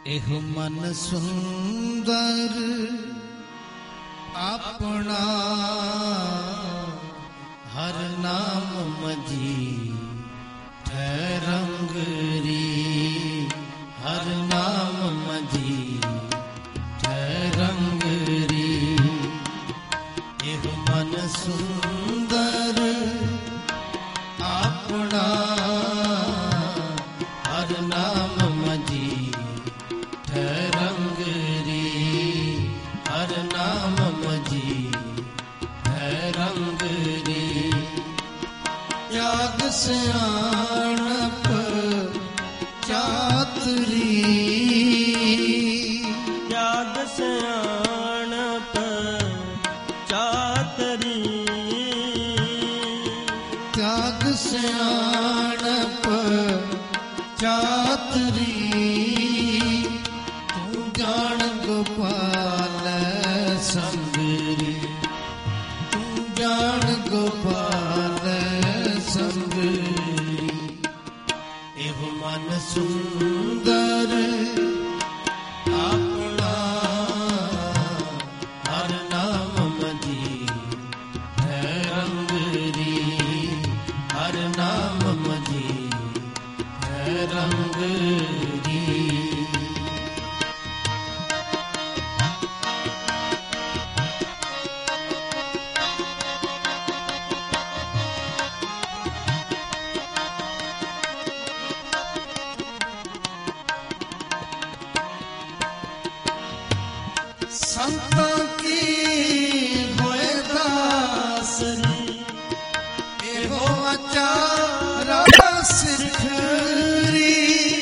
एह मन सुंदर अपना हर नाम मजी ठहरंग री, हर नाम मजी ठहरंग री। एह मन सुंदर अपना हर नाम मजी ठहरंग री, हर नाम मजी ठहरंग री। त्याग सियाणप चातरी, त्याग सियाणप चातरी, त्याग सियाणप चातरी। तू जान गोपाल संगरी, तू जान गोपाल संगरी। एह मन सुंदर अपना हर नाम मजी ठहरंग री, हर नाम मजी ठहरंग री। संतां की होए दासरी, एहो अचारा सिखरी।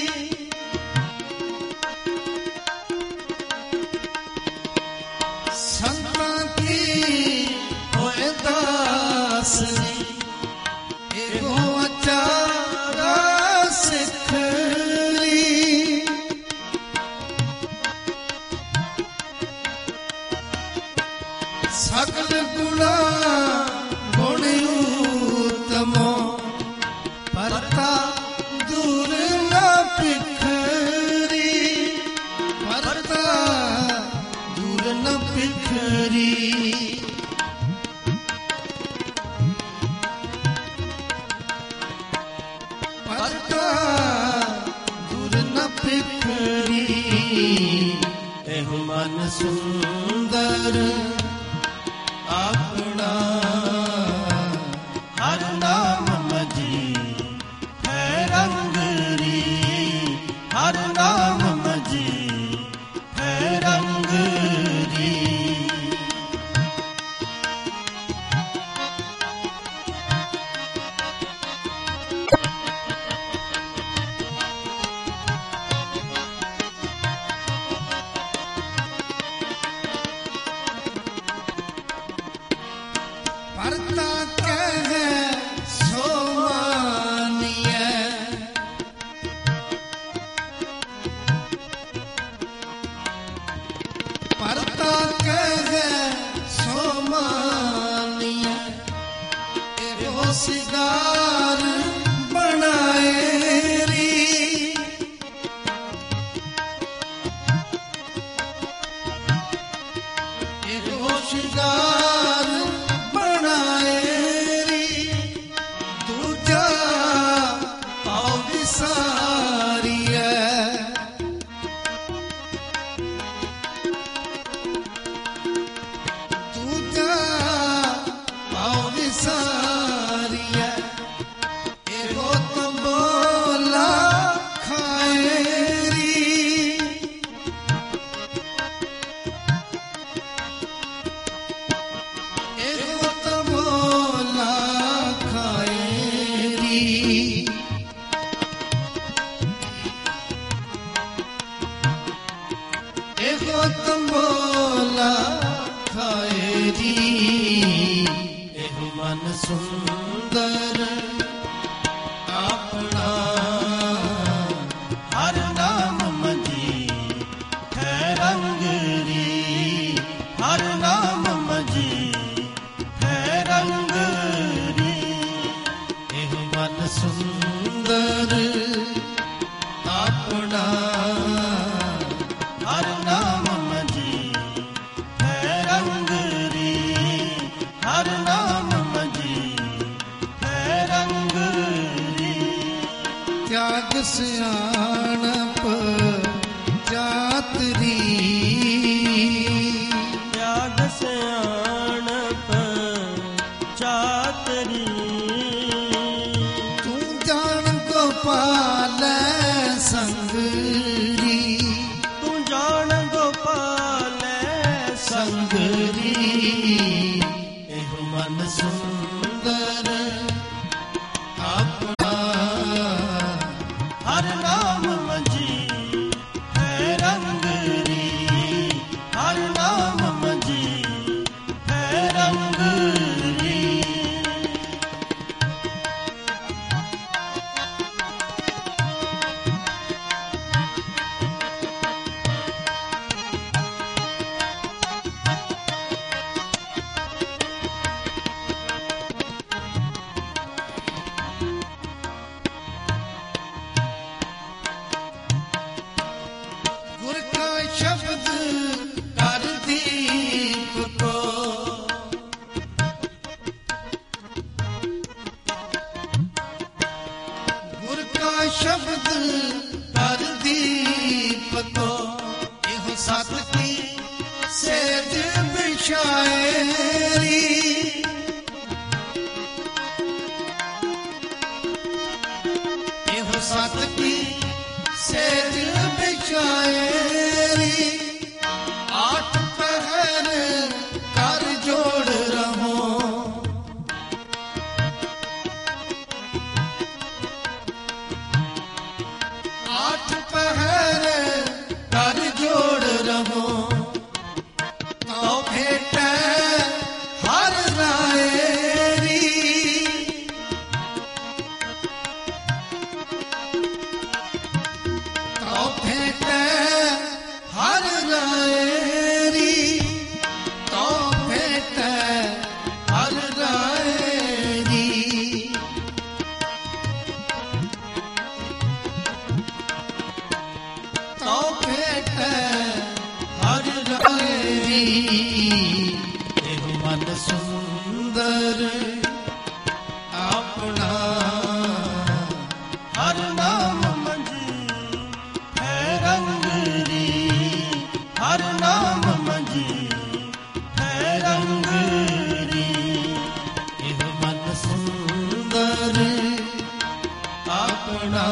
संतां की होए दासरी, एहो अचारा सिखरी। सकल गुणा गुण उत्तमो, परता दूर न पिखरी, परता दूर न पिखरी। परता दूर न पिखरी। एह मन सुंदर अपना हर नाम मजी ठहरंग री, हर नाम मजी ठहरंग री। परता कह सो मानिए, परता कह सो मानिए। एहो सिगार बनाए री, एहो सिगार बनाए री। दूजा पाँव विसारी है, दूजा पाँव विसारी है। एहो तंबोला खाए री, एहो तंबोला खाए री। एहो तंबोला खाए री। एह मन सुंदर अपना हर नाम मजी ठहरंग री, हर नाम मजी ठहरंग री। एह मन सुंदर अपना शब्द कर दीप को, गुर का शब्द कर दीप को, यह सत की सेज बिछाएरी, सत की सेज बिछाएरी, आठ पहर कर जोड़ रहो, आठ पहर कर जोड़ रहो, तो भेट हर रायरी, तो भेट हर रायरी, तो भेट हर रायरी, तो भेट हर रायरी, एह मन सुंदर अपना, हर नाम मंझि है रंग री, हर नाम मंझि है रंग री, एह मन सुंदर अपना,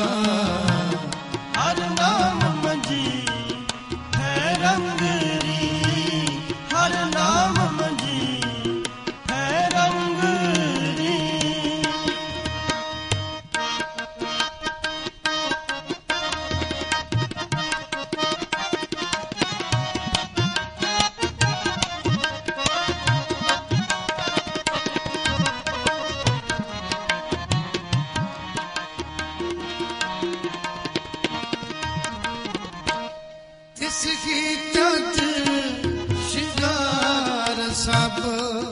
हर नाम मंझि है रंग री, हर नाम मंझि है रंग री। तिसकी चज श्रृंगार सब,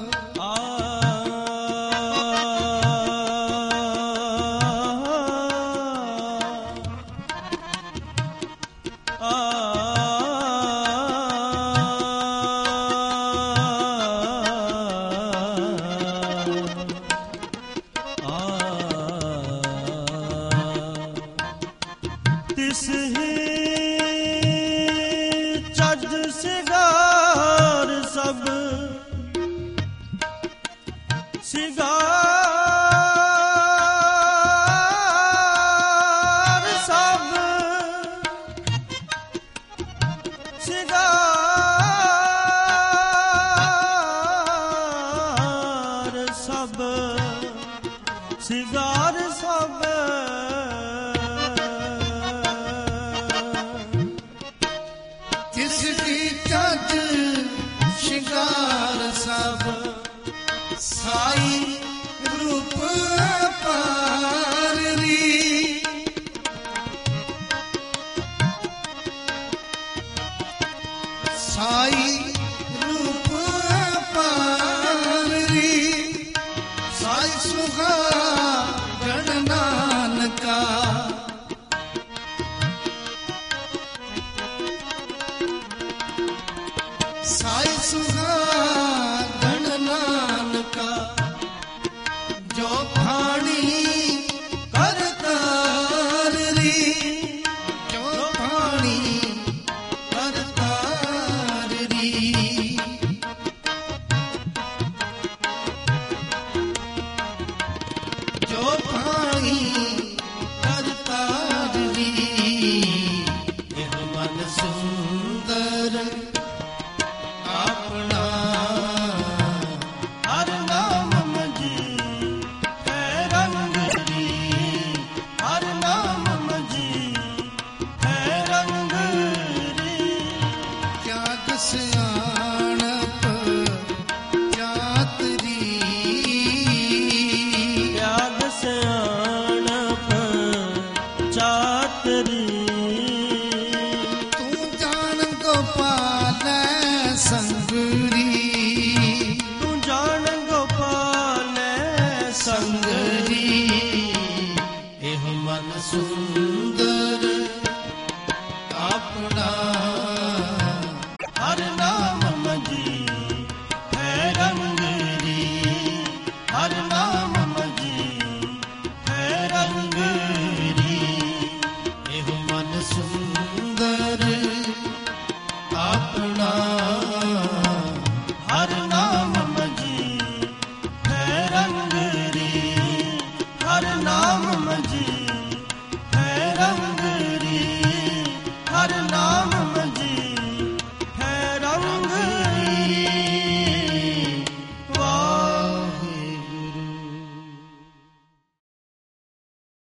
तिस ही चज सिगार सब, सिगार सब, सिगार सब, सिगार सब, तिसकी चज श्रृंगार सब, साई रूप पाररी, साई रूप पाररी, साई सुहागण नानका, साई सुहागण